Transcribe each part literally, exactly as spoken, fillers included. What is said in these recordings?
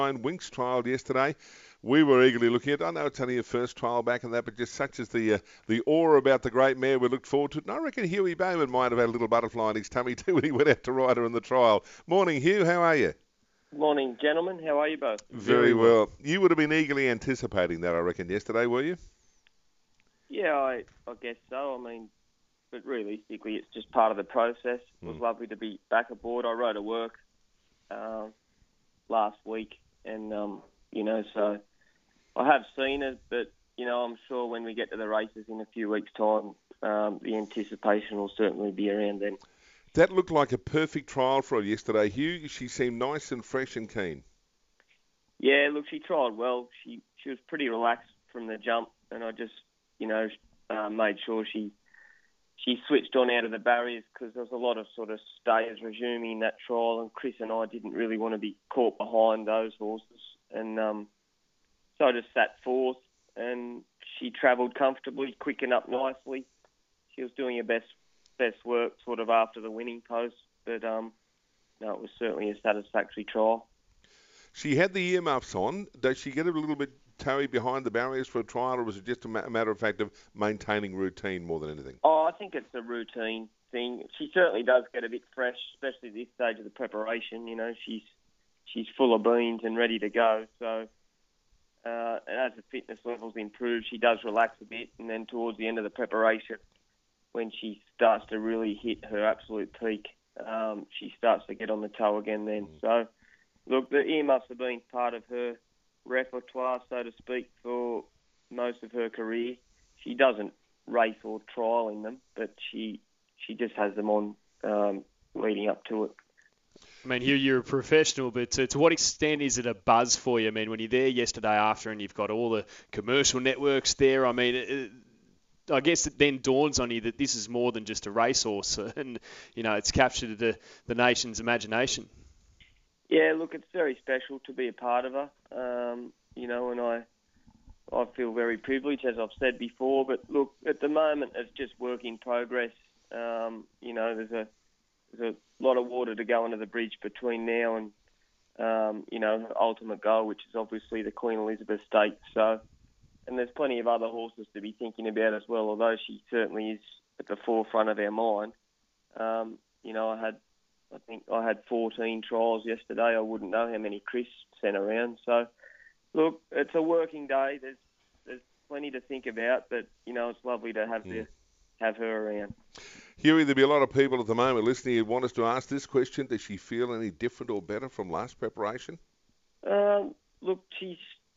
Winks trialled yesterday. We were eagerly looking at it. I know it's only a first trial back and that, but just such as the uh, the awe about the great mare, we looked forward to it. And I reckon Huey Bowman might have had a little butterfly in his tummy too when he went out to ride her in the trial. Morning, Hugh. How are you? Morning, gentlemen. How are you both? Very, Very well. well. You would have been eagerly anticipating that, I reckon, yesterday, were you? Yeah, I, I guess so. I mean, but realistically, it's just part of the process. It was Mm. lovely to be back aboard. I rode to work uh, last week, and, um, you know, so I have seen it, but, you know, I'm sure when we get to the races in a few weeks' time, um, the anticipation will certainly be around then. That looked like a perfect trial for her yesterday, Hugh. She seemed nice and fresh and keen. Yeah, look, she tried well. She she was pretty relaxed from the jump, and I just, you know, uh, made sure she she switched on out of the barriers because there was a lot of sort of stayers resuming that trial, and Chris and I didn't really want to be caught behind those horses. And um, so I just sat fourth, and she travelled comfortably, quickened up nicely. She was doing her best best work sort of after the winning post, but um, no, it was certainly a satisfactory trial. She had the earmuffs on. Does she get a little bit toey behind the barriers for a trial, or was it just a matter of fact of maintaining routine more than anything? Oh, I think it's a routine thing. She certainly does get a bit fresh, especially at this stage of the preparation. You know, she's she's full of beans and ready to go. So, uh, and as the fitness levels improve, she does relax a bit, and then towards the end of the preparation, when she starts to really hit her absolute peak, um, she starts to get on the toe again then. Mm. So, look, the earmuffs have been part of her repertoire, so to speak, for most of her career. She doesn't race or trial in them, but she she just has them on um, leading up to it. I mean, Hugh, you're a professional, but to, to what extent is it a buzz for you? I mean, when you're there yesterday after and you've got all the commercial networks there, I mean, it, I guess it then dawns on you that this is more than just a racehorse and, you know, it's captured the, the nation's imagination. Yeah, look, it's very special to be a part of her, um, you know, and I I feel very privileged, as I've said before. But look, at the moment, it's just work in progress. Um, you know, there's a there's a lot of water to go under the bridge between now and, um, you know, her ultimate goal, which is obviously the Queen Elizabeth Stakes. So, and there's plenty of other horses to be thinking about as well, although she certainly is at the forefront of our mind. Um, you know, I had I think I had fourteen trials yesterday. I wouldn't know how many Chris sent around. So, look, it's a working day. There's there's plenty to think about, but, you know, it's lovely to have, mm. the, have her around. Huey, there'll be a lot of people at the moment listening who want us to ask this question. Does she feel any different or better from last preparation? Um, look, she's...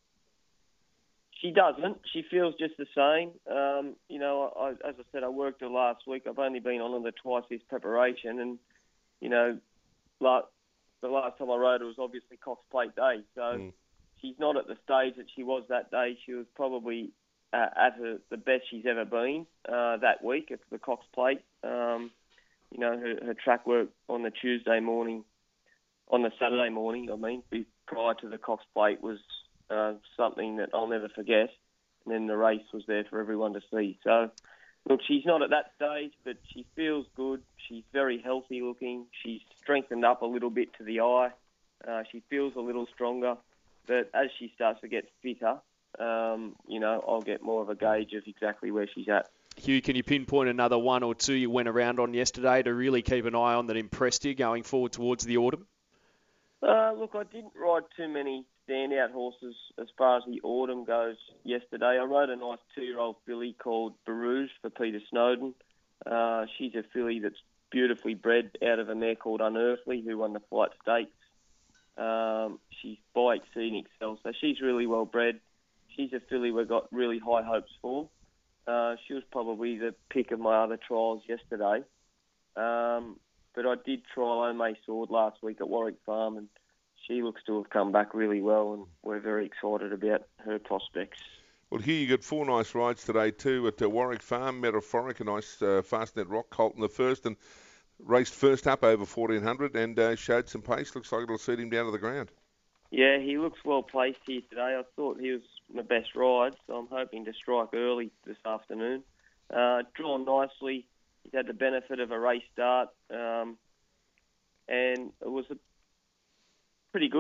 She doesn't. She feels just the same. Um, you know, I, as I said, I worked her last week. I've only been on her twice this preparation, and, you know, like, the last time I rode her was obviously Cox Plate Day. So mm. she's not at the stage that she was that day. She was probably uh, at her, the best she's ever been uh, that week at the Cox Plate. Um, you know, her, her track work on the Tuesday morning, on the Saturday morning, I mean, prior to the Cox Plate was uh, something that I'll never forget. And then the race was there for everyone to see. So, look, she's not at that stage, but she feels good. She's very healthy looking. She's strengthened up a little bit to the eye. Uh, she feels a little stronger. But as she starts to get fitter, um, you know, I'll get more of a gauge of exactly where she's at. Hugh, can you pinpoint another one or two you went around on yesterday to really keep an eye on that impressed you going forward towards the autumn? Uh, look, I didn't ride too many standout horses as far as the autumn goes yesterday. I rode a nice two-year-old filly called Barouge for Peter Snowden. Uh, she's a filly that's beautifully bred out of a mare called Unearthly, who won the Flight Stakes. Um, she's by Exceeding Excel, so she's really well bred. She's a filly we've got really high hopes for. Uh, she was probably the pick of my other trials yesterday. Um, but I did try Ome Sword last week at Warwick Farm, and she looks to have come back really well, and we're very excited about her prospects. Well, here you got four nice rides today too at uh, Warwick Farm, Metaphoric, a nice uh, Fastnet Rock colt in the first, and raced first up over fourteen hundred and uh, showed some pace. Looks like it'll suit him down to the ground. Yeah, he looks well placed here today. I thought he was my best ride, so I'm hoping to strike early this afternoon. Uh, drawn nicely. He's had the benefit of a race start, um, and it was a pretty good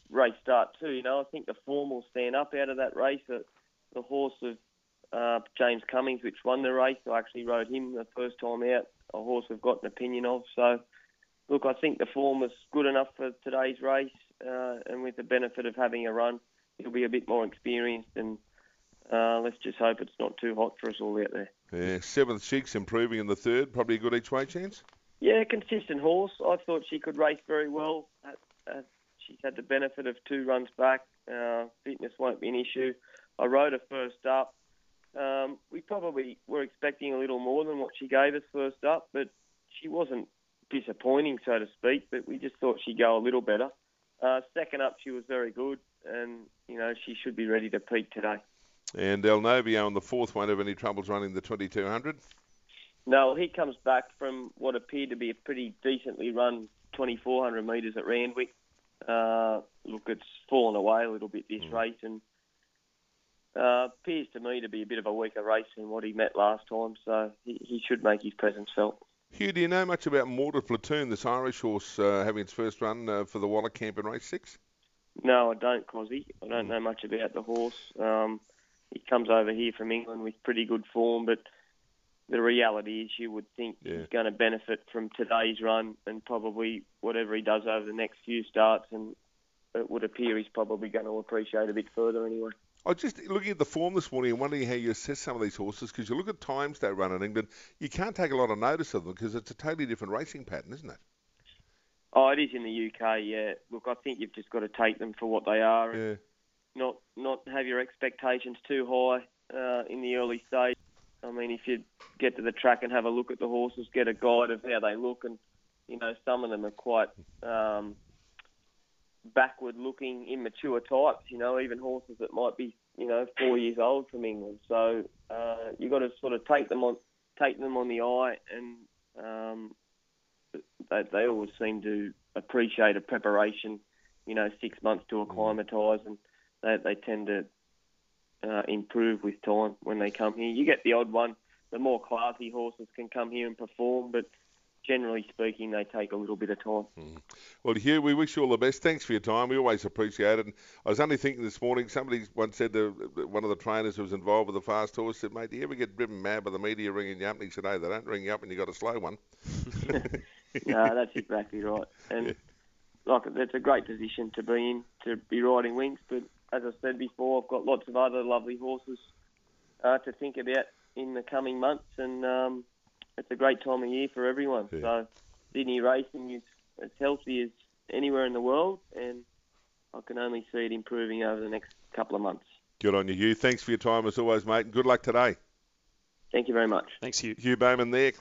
race start too. You know, I think the form will stand up out of that race. The, the horse of uh, James Cummings, which won the race, I actually rode him the first time out. A horse I've got an opinion of. So, look, I think the form was good enough for today's race, uh, and with the benefit of having a run, he'll be a bit more experienced, and uh, let's just hope it's not too hot for us all out there. Yeah, Seventh Chicks improving in the third, probably a good each way chance. Yeah, consistent horse. I thought she could race very well. Uh, uh, she's had the benefit of two runs back. Uh, fitness won't be an issue. I rode her first up. Um, we probably were expecting a little more than what she gave us first up, but she wasn't disappointing, so to speak, but we just thought she'd go a little better. Uh, second up, she was very good, and, you know, she should be ready to peak today. And El Novio on the fourth won't have any troubles running the twenty-two hundred? No, he comes back from what appeared to be a pretty decently run twenty-four hundred metres at Randwick. Uh, look, it's fallen away a little bit this mm. race, and uh, appears to me to be a bit of a weaker race than what he met last time, so he, he should make his presence felt. Hugh, do you know much about Mortar Platoon, this Irish horse uh, having its first run uh, for the Waller Camp in race six? No, I don't, Cosy. I don't know much about the horse. Um, he comes over here from England with pretty good form, but the reality is you would think yeah. he's going to benefit from today's run and probably whatever he does over the next few starts, and it would appear he's probably going to appreciate a bit further anyway. I was just looking at the form this morning and wondering how you assess some of these horses, because you look at times they run in England, you can't take a lot of notice of them because it's a totally different racing pattern, isn't it? Oh, it is in the U K, yeah. Look, I think you've just got to take them for what they are and yeah. not not have your expectations too high uh, in the early stage. I mean, if you get to the track and have a look at the horses, get a guide of how they look, and, you know, some of them are quite um, backward-looking, immature types, you know, even horses that might be, you know, four years old from England. So uh, you've got to sort of take them on take them on the eye, and um, they, they always seem to appreciate a preparation, you know, six months to acclimatise, and they, they tend to uh, improve with time when they come here. You get the odd one. The more classy horses can come here and perform, but generally speaking, they take a little bit of time. Mm. Well, Hugh, we wish you all the best. Thanks for your time. We always appreciate it. And I was only thinking this morning, somebody once said to one of the trainers who was involved with the fast horse, said, mate, do you ever get driven mad by the media ringing you up? And he said, hey, they don't ring you up when you got a slow one. No, that's exactly right. And yeah. like, it's a great position to be in, to be riding Winx. But as I said before, I've got lots of other lovely horses uh, to think about in the coming months, and um, it's a great time of year for everyone. Yeah. So Sydney racing is as healthy as anywhere in the world, and I can only see it improving over the next couple of months. Good on you, Hugh. Thanks for your time as always, mate, and good luck today. Thank you very much. Thanks, Hugh. Hugh Bowman there.